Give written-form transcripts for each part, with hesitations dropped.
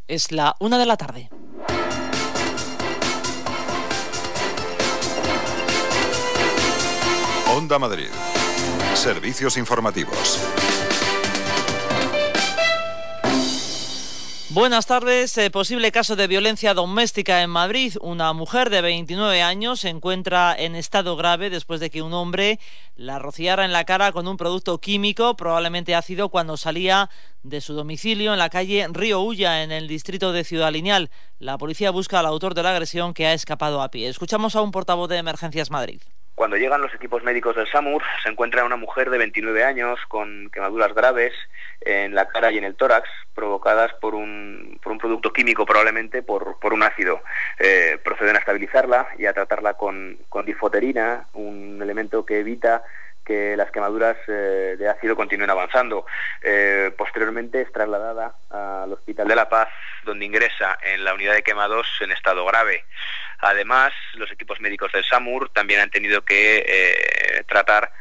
Es la 1 de la tarde. Onda Madrid. Servicios informativos. Buenas tardes. Posible caso de violencia doméstica en Madrid. Una mujer de 29 años se encuentra en estado grave después de que un hombre la rociara en la cara con un producto químico, probablemente ácido, cuando salía de su domicilio en la calle Río Ulla, en el distrito de Ciudad Lineal. La policía busca al autor de la agresión, que ha escapado a pie. Escuchamos a un portavoz de Emergencias Madrid. Cuando llegan los equipos médicos del SAMUR, se encuentra una mujer de 29 años con quemaduras graves en la cara y en el tórax, provocadas por un producto químico, probablemente por un ácido. Proceden a estabilizarla y a tratarla con diftoterina, un elemento que evita que las quemaduras de ácido continúen avanzando. Posteriormente es trasladada al Hospital de La Paz, donde ingresa en la unidad de quemados en estado grave. Además, los equipos médicos del SAMUR también han tenido que tratar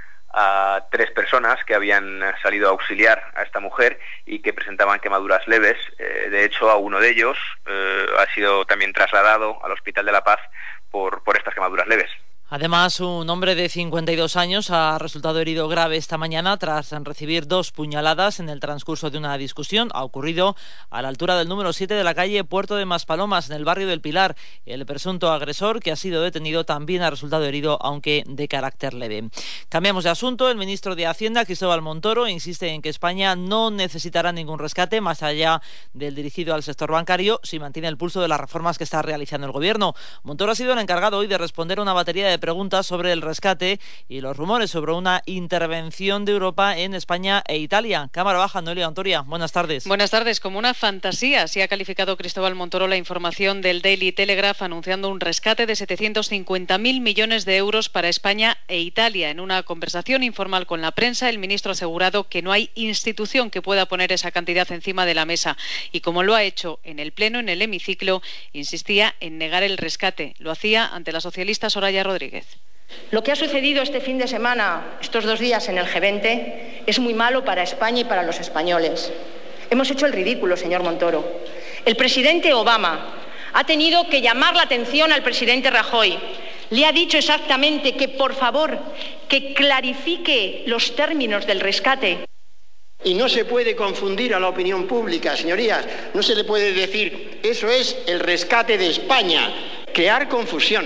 a 3 personas que habían salido a auxiliar a esta mujer y que presentaban quemaduras leves. De hecho, a uno de ellos ha sido también trasladado al Hospital de La Paz por estas quemaduras leves. Además, un hombre de 52 años ha resultado herido grave esta mañana tras recibir 2 puñaladas en el transcurso de una discusión. Ha ocurrido a la altura del número 7 de la calle Puerto de Maspalomas, en el barrio del Pilar. El presunto agresor, que ha sido detenido, también ha resultado herido, aunque de carácter leve. Cambiamos de asunto. El ministro de Hacienda, Cristóbal Montoro, insiste en que España no necesitará ningún rescate más allá del dirigido al sector bancario si mantiene el pulso de las reformas que está realizando el gobierno. Montoro ha sido el encargado hoy de responder a una batería de preguntas sobre el rescate y los rumores sobre una intervención de Europa en España e Italia. Cámara Baja, Noelia Ontoria, buenas tardes. Buenas tardes. Como una fantasía, así ha calificado Cristóbal Montoro la información del Daily Telegraph, anunciando un rescate de 750.000 millones de euros para España e Italia. En una conversación informal con la prensa, el ministro ha asegurado que no hay institución que pueda poner esa cantidad encima de la mesa y, como lo ha hecho en el Pleno, en el hemiciclo, insistía en negar el rescate. Lo hacía ante la socialista Soraya Rodríguez. Lo que ha sucedido este fin de semana, estos 2 días en el G20, es muy malo para España y para los españoles. Hemos hecho el ridículo, señor Montoro. El presidente Obama ha tenido que llamar la atención al presidente Rajoy. Le ha dicho exactamente que, por favor, que clarifique los términos del rescate. Y no se puede confundir a la opinión pública, señorías. No se le puede decir, eso es el rescate de España. Crear confusión,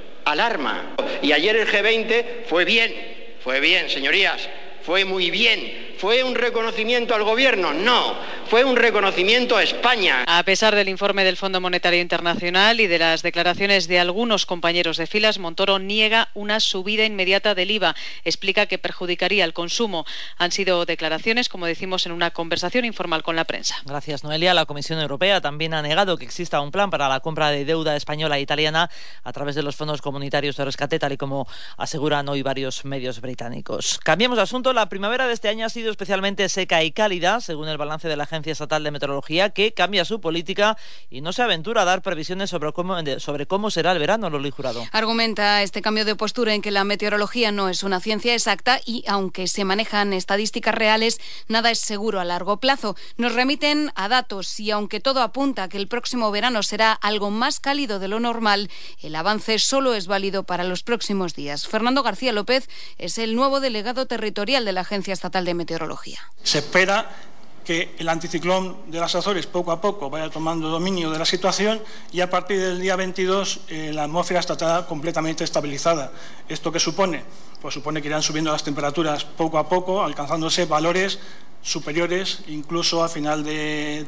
alarma. Y ayer el G20 fue bien, señorías, fue muy bien. ¿Fue un reconocimiento al gobierno? No, fue un reconocimiento a España. A pesar del informe del Fondo Monetario Internacional y de las declaraciones de algunos compañeros de filas, Montoro niega una subida inmediata del IVA. Explica que perjudicaría el consumo. Han sido declaraciones, como decimos, en una conversación informal con la prensa. Gracias, Noelia. La Comisión Europea también ha negado que exista un plan para la compra de deuda española e italiana a través de los fondos comunitarios de rescate, tal y como aseguran hoy varios medios británicos. Cambiamos de asunto. La primavera de este año ha sido especialmente seca y cálida, según el balance de la Agencia Estatal de Meteorología, que cambia su política y no se aventura a dar previsiones sobre cómo será el verano, Loli Jurado. Argumenta este cambio de postura en que la meteorología no es una ciencia exacta y, aunque se manejan estadísticas reales, nada es seguro a largo plazo. Nos remiten a datos y, aunque todo apunta a que el próximo verano será algo más cálido de lo normal, el avance solo es válido para los próximos días. Fernando García López es el nuevo delegado territorial de la Agencia Estatal de Meteorología. Se espera que el anticiclón de las Azores poco a poco vaya tomando dominio de la situación y a partir del día 22 la atmósfera estará completamente estabilizada. ¿Esto qué supone? Pues supone que irán subiendo las temperaturas poco a poco, alcanzándose valores superiores incluso al final de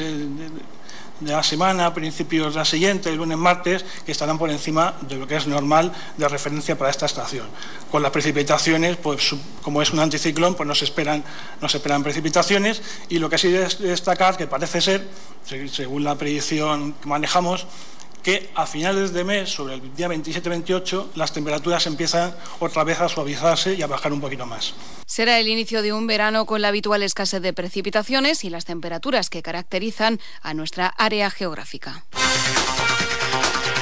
la semana, a principios de la siguiente, el lunes, martes, que estarán por encima de lo que es normal de referencia para esta estación. Con las precipitaciones, pues como es un anticiclón, pues no se esperan precipitaciones, y lo que sí es destacar que parece ser, según la predicción que manejamos, que a finales de mes, sobre el día 27-28, las temperaturas empiezan otra vez a suavizarse y a bajar un poquito más. Será el inicio de un verano con la habitual escasez de precipitaciones y las temperaturas que caracterizan a nuestra área geográfica.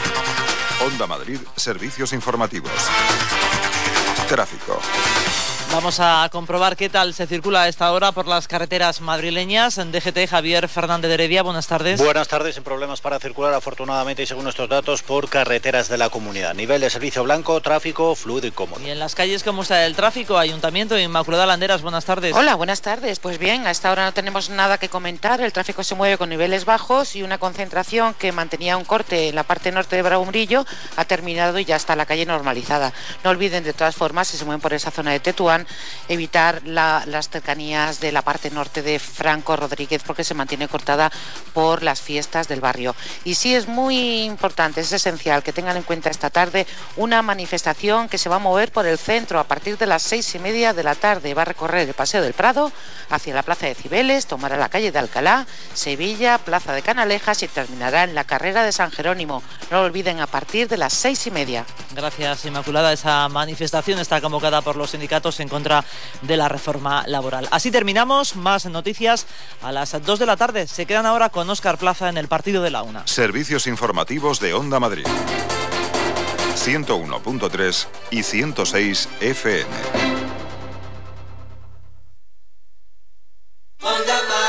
Onda Madrid, servicios informativos. Tráfico. Vamos a comprobar qué tal se circula a esta hora por las carreteras madrileñas. En DGT, Javier Fernández de Heredia, buenas tardes. Buenas tardes, sin problemas para circular, afortunadamente, y según estos datos, por carreteras de la comunidad. Nivel de servicio blanco, tráfico fluido y cómodo. Y en las calles, ¿cómo está el tráfico? Ayuntamiento de Inmaculada Landeras, buenas tardes. Hola, buenas tardes. Pues bien, a esta hora no tenemos nada que comentar. El tráfico se mueve con niveles bajos y una concentración que mantenía un corte en la parte norte de Bragumbrillo ha terminado y ya está la calle normalizada. No olviden, de todas formas, si se mueven por esa zona de Tetuán, evitar las cercanías de la parte norte de Franco Rodríguez, porque se mantiene cortada por las fiestas del barrio. Y sí, es muy importante, es esencial que tengan en cuenta esta tarde una manifestación que se va a mover por el centro a partir de las 6:30 de la tarde. Va a recorrer el Paseo del Prado hacia la Plaza de Cibeles, tomará la calle de Alcalá, Sevilla, Plaza de Canalejas y terminará en la carrera de San Jerónimo. No lo olviden, a partir de las 6:30. Gracias, Inmaculada. Esa manifestación está convocada por los sindicatos en contra de la reforma laboral. Así terminamos. Más noticias a las 2 de la tarde. Se quedan ahora con Óscar Plaza en el partido de la una. Servicios informativos de Onda Madrid. 101.3 y 106 FM. Onda Madrid.